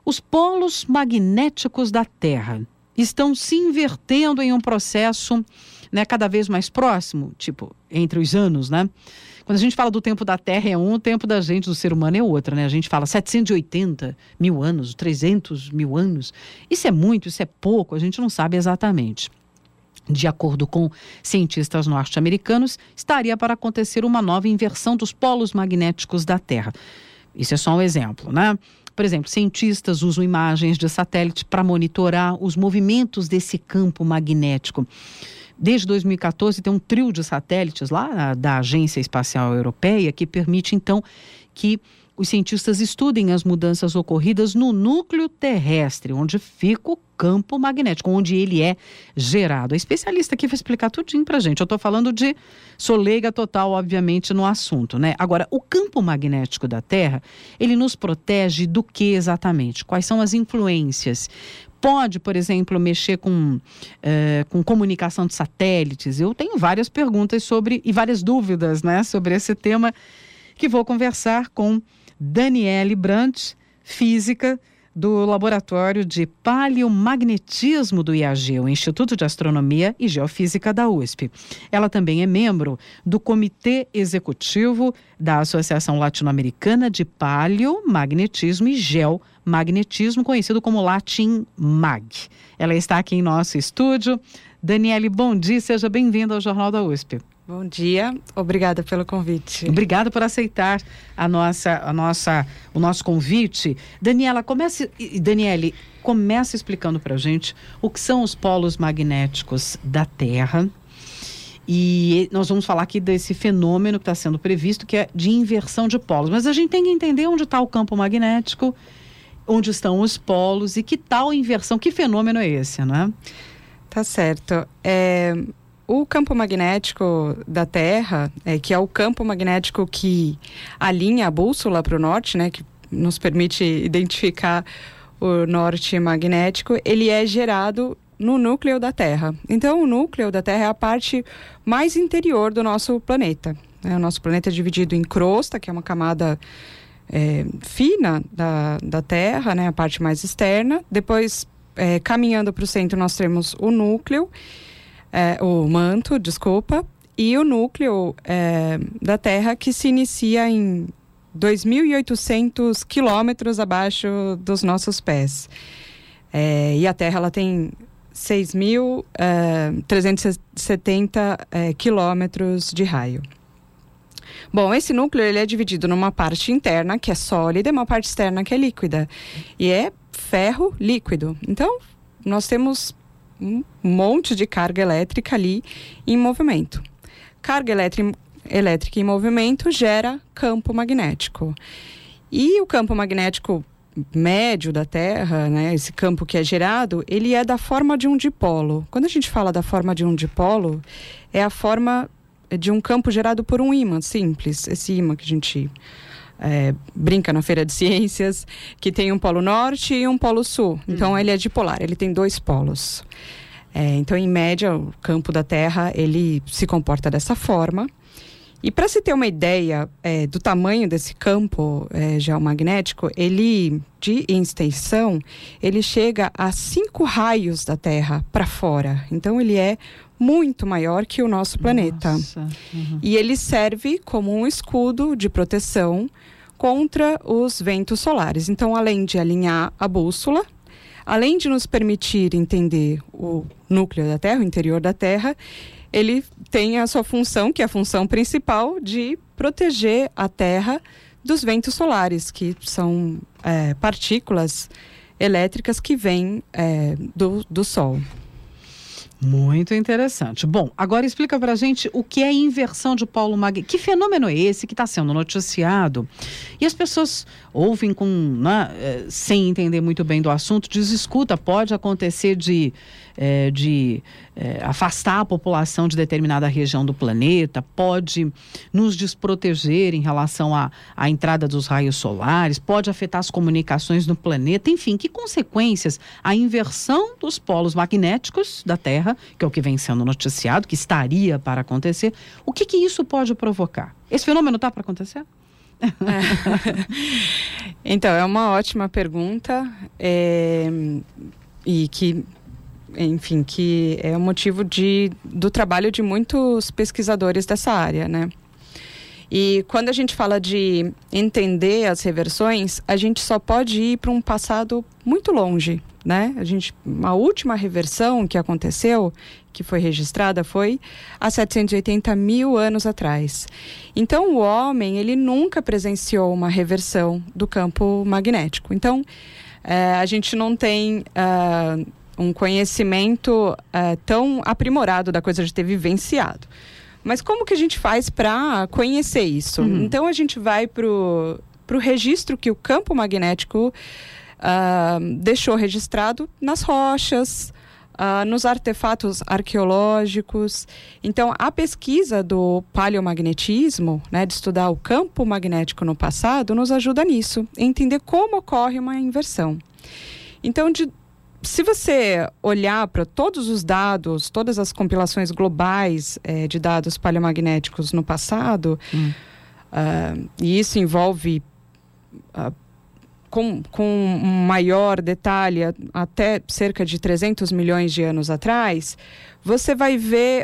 Os polos magnéticos da Terra estão se invertendo em um processo, né, cada vez mais próximo, tipo, entre os anos, né? Quando a gente fala do tempo da Terra é um, o tempo da gente, do ser humano, é outro, né? A gente fala 780 mil anos, 300 mil anos. Isso é muito, isso é pouco, a gente não sabe exatamente. De acordo com cientistas norte-americanos, estaria para acontecer uma nova inversão dos polos magnéticos da Terra. Isso é só um exemplo, né? Por exemplo, cientistas usam imagens de satélite para monitorar os movimentos desse campo magnético. Desde 2014 tem um trio de satélites lá da Agência Espacial Europeia que permite então que os cientistas estudem as mudanças ocorridas no núcleo terrestre, onde fica o campo magnético, onde ele é gerado. A especialista aqui vai explicar tudinho pra gente. Eu estou falando sou leiga total, obviamente, no assunto, né? Agora, o campo magnético da Terra, ele nos protege do que exatamente? Quais são as influências? Pode, por exemplo, mexer com comunicação de satélites? Eu tenho várias perguntas e várias dúvidas, né, sobre esse tema, que vou conversar com Daniele Brandt, física do Laboratório de Paleomagnetismo do IAG, o Instituto de Astronomia e Geofísica da USP. Ela também é membro do Comitê Executivo da Associação Latino-Americana de Paleomagnetismo e Geomagnetismo, conhecido como Latim-Mag. Ela está aqui em nosso estúdio. Daniele, bom dia, seja bem-vinda ao Jornal da USP. Bom dia, obrigada pelo convite. Obrigada por aceitar o nosso convite. Daniele, comece explicando para a gente o que são os polos magnéticos da Terra. E nós vamos falar aqui desse fenômeno que está sendo previsto, que é de inversão de polos. Mas a gente tem que entender onde está o campo magnético, onde estão os polos e que tal inversão, que fenômeno é esse, né? Tá certo. O campo magnético da Terra, que é o campo magnético que alinha a bússola para o norte, né, que nos permite identificar o norte magnético, ele é gerado no núcleo da Terra. Então, o núcleo da Terra é a parte mais interior do nosso planeta. O nosso planeta é dividido em crosta, que é uma camada fina da Terra, né, a parte mais externa. Depois, caminhando para o centro, nós temos o núcleo, o manto, e o núcleo da Terra, que se inicia em 2.800 quilômetros abaixo dos nossos pés. E a Terra ela tem 6.370 quilômetros de raio. Bom, esse núcleo ele é dividido numa parte interna, que é sólida, e uma parte externa, que é líquida. E é ferro líquido. Então, nós temos um monte de carga elétrica ali em movimento. Carga elétrica em movimento gera campo magnético. E o campo magnético médio da Terra, né, esse campo que é gerado, ele é da forma de um dipolo. Quando a gente fala da forma de um dipolo, é a forma de um campo gerado por um ímã simples. Esse ímã que a gente brinca na Feira de Ciências, que tem um polo norte e um polo sul. Então, ele é dipolar, ele tem dois polos. Então, em média, o campo da Terra, ele se comporta dessa forma. E para se ter uma ideia do tamanho desse campo geomagnético, ele, de extensão, ele chega a 5 raios da Terra para fora. Então, ele é muito maior que o nosso planeta. Uhum. E ele serve como um escudo de proteção contra os ventos solares. Então, além de alinhar a bússola, além de nos permitir entender o núcleo da Terra, o interior da Terra, ele tem a sua função, que é a função principal, de proteger a Terra dos ventos solares, que são partículas elétricas que vêm do Sol. Muito interessante. Bom, agora explica pra gente o que é inversão de polo magnético. Que fenômeno é esse que está sendo noticiado? E as pessoas ouvem sem entender muito bem do assunto, escuta, pode acontecer de afastar a população de determinada região do planeta, pode nos desproteger em relação à entrada dos raios solares, pode afetar as comunicações no planeta, enfim, que consequências a inversão dos polos magnéticos da Terra, que é o que vem sendo noticiado, que estaria para acontecer, o que isso pode provocar? Esse fenômeno está para acontecer? Então, é uma ótima pergunta, e que, enfim, que é o motivo do trabalho de muitos pesquisadores dessa área, né? E quando a gente fala de entender as reversões, a gente só pode ir para um passado muito longe, né? A última reversão que aconteceu, que foi registrada, foi há 780 mil anos atrás. Então, o homem, ele nunca presenciou uma reversão do campo magnético. Então, a gente não tem um conhecimento tão aprimorado da coisa de ter vivenciado. Mas como que a gente faz para conhecer isso? Então, a gente vai para o registro que o campo magnético deixou registrado nas rochas, nos artefatos arqueológicos. Então, a pesquisa do paleomagnetismo, né, de estudar o campo magnético no passado, nos ajuda nisso, entender como ocorre uma inversão. Então, se você olhar para todos os dados, todas as compilações globais de dados paleomagnéticos no passado, e isso envolve com um maior detalhe até cerca de 300 milhões de anos atrás, você vai ver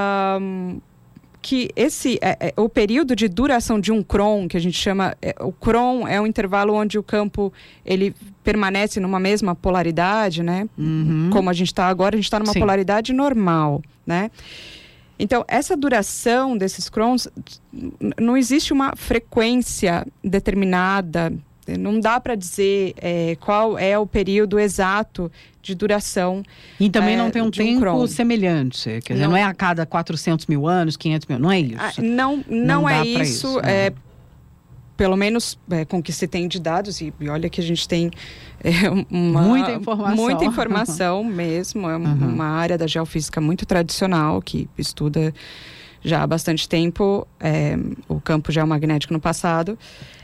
que o período de duração de um cron, que a gente chama... o cron é um intervalo onde o campo ele permanece numa mesma polaridade, né? Como a gente está agora, a gente está numa polaridade normal, né? Então, essa duração desses crons, não existe uma frequência determinada, não dá para dizer qual é o período exato de duração. E também não tem um tempo semelhante, quer dizer, não é a cada 400 mil anos, 500 mil, não é isso? Não é isso, pelo menos com o que se tem de dados, e olha que a gente tem muita informação mesmo, é uma área da geofísica muito tradicional, que estuda já há bastante tempo o campo geomagnético no passado.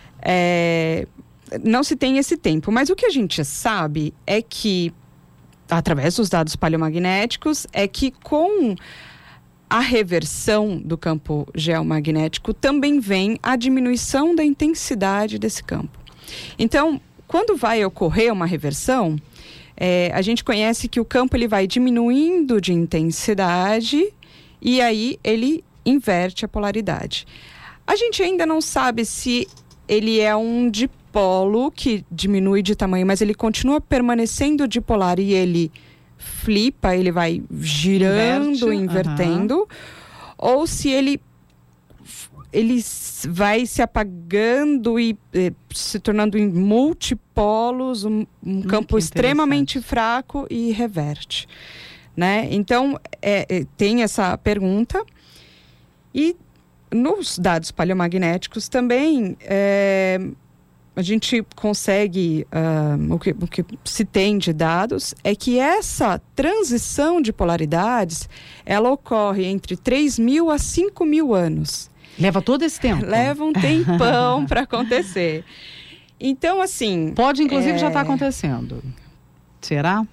Não se tem esse tempo, mas o que a gente sabe é que, através dos dados paleomagnéticos, é que com a reversão do campo geomagnético também vem a diminuição da intensidade desse campo. Então, quando vai ocorrer uma reversão, a gente conhece que o campo ele vai diminuindo de intensidade e aí ele inverte a polaridade. A gente ainda não sabe se ele é um dipolo que diminui de tamanho, mas ele continua permanecendo dipolar e ele flipa, ele vai girando, invertendo, ou se ele vai se apagando e se tornando em multipolos, um campo extremamente fraco e reverte, né? Então, tem essa pergunta. E nos dados paleomagnéticos também a gente consegue, o que se tem de dados é que essa transição de polaridades, ela ocorre entre 3.000 a 5.000 anos. Leva todo esse tempo? Leva um tempão para acontecer. Então, assim... Pode, inclusive, já estar acontecendo. Será?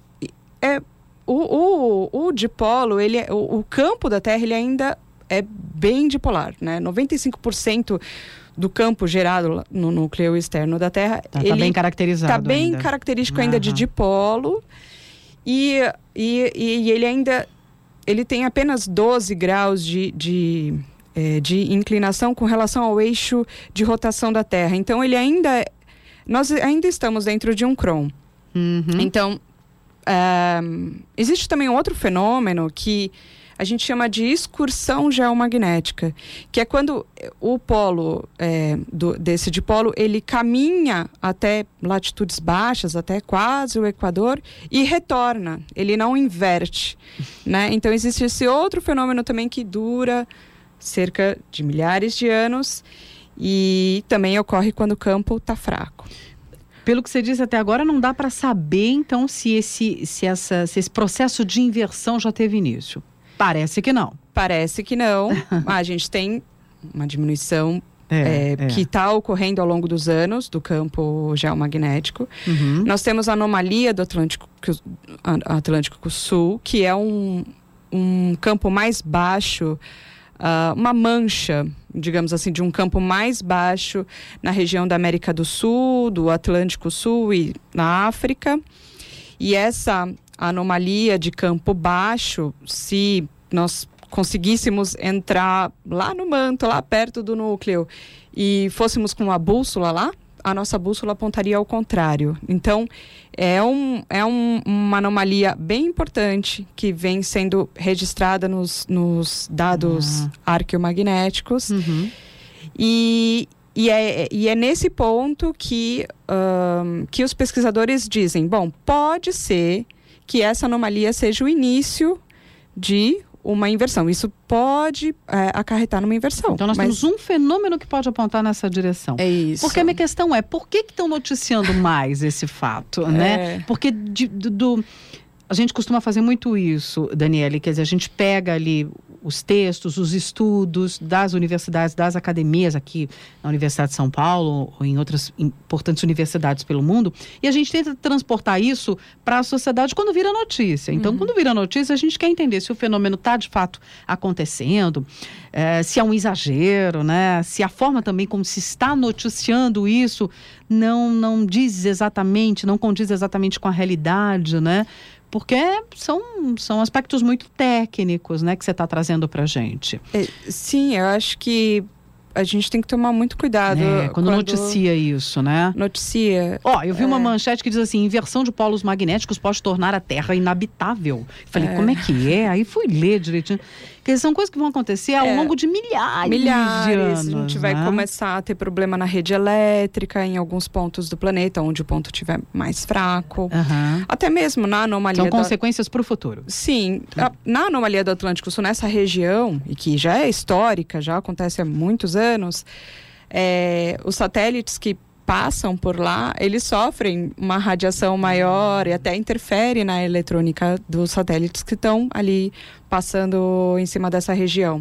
O dipolo, o campo da Terra, ele ainda é bem dipolar, né? 95% do campo gerado no núcleo externo da Terra... Está bem caracterizado. Está bem característico ainda de dipolo. E ele ainda... Ele tem apenas 12 graus de inclinação com relação ao eixo de rotação da Terra. Então, nós ainda estamos dentro de um cron. Então, existe também um outro fenômeno que a gente chama de excursão geomagnética, que é quando o polo desse dipolo, ele caminha até latitudes baixas, até quase o Equador, e retorna, ele não inverte, né? Então existe esse outro fenômeno também que dura cerca de milhares de anos e também ocorre quando o campo está fraco. Pelo que você disse até agora, não dá para saber, então, se esse processo de inversão já teve início. Parece que não. Parece que não. A gente tem uma diminuição que está ocorrendo ao longo dos anos do campo geomagnético. Nós temos a anomalia do Atlântico Sul, que é um campo mais baixo uma mancha, digamos assim, de um campo mais baixo na região da América do Sul, do Atlântico Sul e na África. E essa anomalia de campo baixo, se nós conseguíssemos entrar lá no manto, lá perto do núcleo, e fôssemos com a bússola lá, a nossa bússola apontaria ao contrário. Então, uma anomalia bem importante que vem sendo registrada nos dados arqueomagnéticos. E é nesse ponto que os pesquisadores dizem, bom, pode ser que essa anomalia seja o início de uma inversão. Isso pode acarretar numa inversão. Então nós temos um fenômeno que pode apontar nessa direção. É isso. Porque a minha questão é, por que estão noticiando mais esse fato, né? Porque a gente costuma fazer muito isso, Daniele, quer dizer, a gente pega ali os textos, os estudos das universidades, das academias aqui na Universidade de São Paulo ou em outras importantes universidades pelo mundo, e a gente tenta transportar isso para a sociedade quando vira notícia. Então, quando vira notícia, a gente quer entender se o fenômeno está de fato acontecendo, se é um exagero, né? Se a forma também como se está noticiando isso não diz exatamente, não condiz exatamente com a realidade, né? Porque são aspectos muito técnicos, né, que você está trazendo para a gente. Sim, eu acho que a gente tem que tomar muito cuidado. Quando noticia isso, né? Noticia. Eu vi uma manchete que diz assim, inversão de polos magnéticos pode tornar a Terra inabitável. Falei, como é que é? Aí fui ler direitinho. Porque são coisas que vão acontecer ao longo de milhares de anos. A gente vai começar a ter problema na rede elétrica em alguns pontos do planeta, onde o ponto estiver mais fraco. Até mesmo na anomalia... São consequências para o futuro. Sim. Na anomalia do Atlântico Sul, nessa região, e que já é histórica, já acontece há muitos anos, os satélites que passam por lá, eles sofrem uma radiação maior e até interfere na eletrônica dos satélites que estão ali passando em cima dessa região.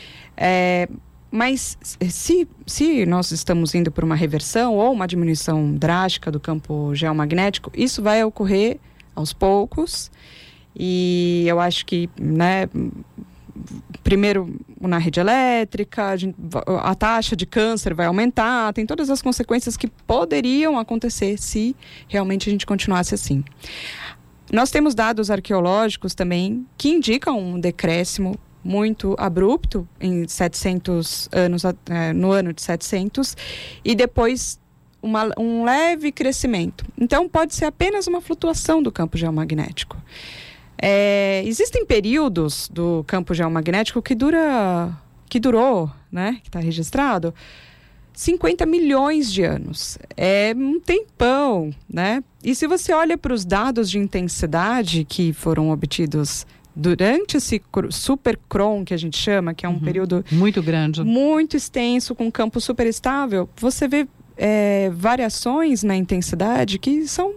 Mas se nós estamos indo por uma reversão ou uma diminuição drástica do campo geomagnético, isso vai ocorrer aos poucos. E eu acho que, né, primeiro na rede elétrica, a taxa de câncer vai aumentar, tem todas as consequências que poderiam acontecer se realmente a gente continuasse assim. Nós temos dados arqueológicos também que indicam um decréscimo muito abrupto em 700 anos, no ano de 700, e depois um leve crescimento. Então pode ser apenas uma flutuação do campo geomagnético. Existem períodos do campo geomagnético que durou, né, que está registrado, 50 milhões de anos. É um tempão, né? E se você olha para os dados de intensidade que foram obtidos durante esse supercron, que a gente chama, que é um período muito grande, muito extenso, com um campo super estável, você vê variações na intensidade que são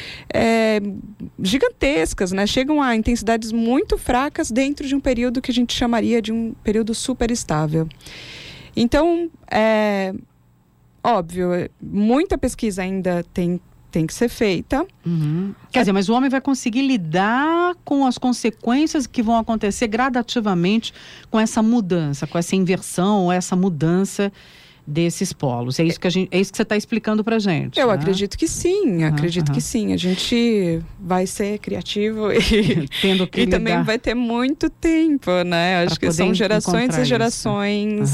gigantescas, né? Chegam a intensidades muito fracas dentro de um período que a gente chamaria de um período super estável. Então, óbvio, muita pesquisa ainda tem que ser feita. Quer dizer, mas o homem vai conseguir lidar com as consequências que vão acontecer gradativamente com essa mudança, com essa inversão, essa mudança desses polos. É isso que você está explicando para a gente. Eu acredito que sim, que sim. A gente vai ser criativo e também vai ter muito tempo, né? Acho que são gerações e gerações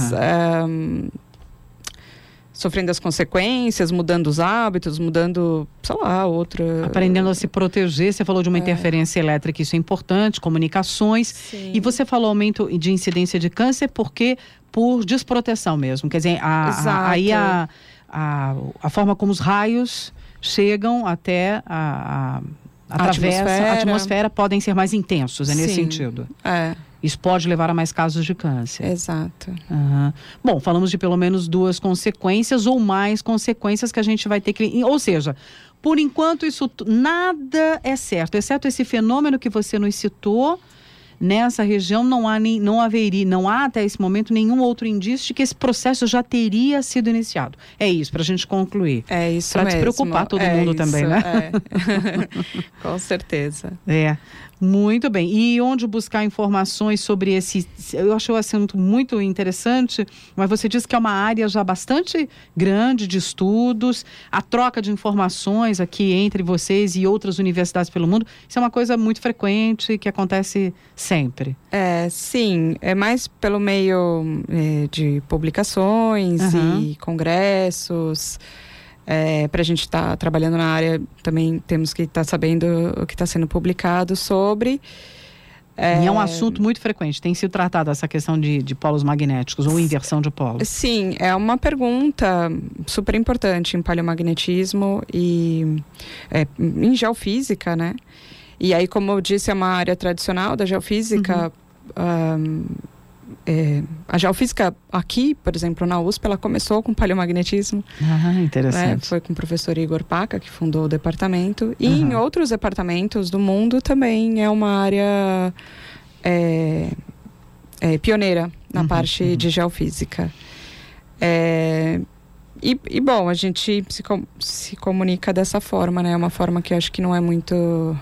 sofrendo as consequências, mudando os hábitos, mudando, sei lá, aprendendo a se proteger. Você falou de uma interferência elétrica, isso é importante, comunicações. Sim. E você falou aumento de incidência de câncer por desproteção mesmo. Quer dizer, aí a forma como os raios chegam até atravessam a atmosfera podem ser mais intensos, nesse sentido. Isso pode levar a mais casos de câncer. Exato. Bom, falamos de pelo menos 2 consequências ou mais consequências que a gente vai ter que... Ou seja, por enquanto isso nada é certo, exceto esse fenômeno que você nos citou, nessa região não há até esse momento nenhum outro indício de que esse processo já teria sido iniciado. É isso, para a gente concluir. É isso pra mesmo. Para despreocupar todo mundo isso, também, né? Com certeza. Muito bem. E onde buscar informações sobre esse... Eu achei o assunto muito interessante, mas você disse que é uma área já bastante grande de estudos, a troca de informações aqui entre vocês e outras universidades pelo mundo, isso é uma coisa muito frequente, que acontece sempre. Sim, é mais pelo meio de publicações e congressos. Para a gente estar trabalhando na área, também temos que estar sabendo o que está sendo publicado sobre. E é um assunto muito frequente, tem sido tratado essa questão de polos magnéticos ou inversão de polos. Sim, é uma pergunta super importante em paleomagnetismo e em geofísica, né? E aí, como eu disse, é uma área tradicional da geofísica. A geofísica aqui, por exemplo, na USP, ela começou com paleomagnetismo. Interessante. Foi com o professor Igor Paca, que fundou o departamento. E em outros departamentos do mundo também é uma área pioneira na parte de geofísica. Bom, a gente se comunica dessa forma, né? É uma forma que eu acho que não é muito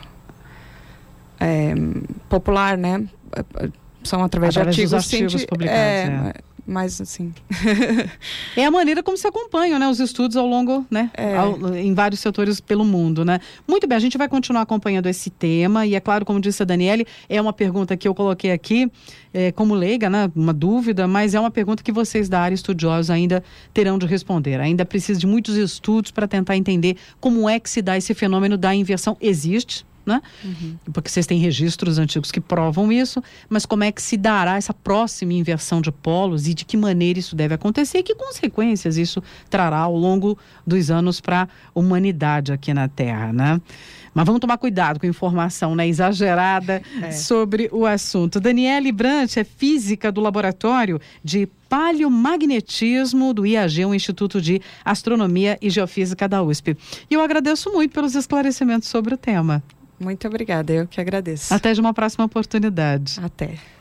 popular, né? São através de artigos publicados. Mas assim... É a maneira como se acompanham, né, os estudos ao longo, né, em vários setores pelo mundo, né. Muito bem, a gente vai continuar acompanhando esse tema e é claro, como disse a Daniele, é uma pergunta que eu coloquei aqui como leiga, né, uma dúvida, mas é uma pergunta que vocês da área estudiosos ainda terão de responder. Ainda precisa de muitos estudos para tentar entender como é que se dá esse fenômeno da inversão. Existe, né? Porque vocês têm registros antigos que provam isso, mas como é que se dará essa próxima inversão de polos e de que maneira isso deve acontecer e que consequências isso trará ao longo dos anos para a humanidade aqui na Terra, né? Mas vamos tomar cuidado com a informação, né, exagerada sobre o assunto. Daniele Brant é física do Laboratório de Paleomagnetismo do IAG, o Instituto de Astronomia e Geofísica da USP. E eu agradeço muito pelos esclarecimentos sobre o tema. Muito obrigada, eu que agradeço. Até de uma próxima oportunidade. Até.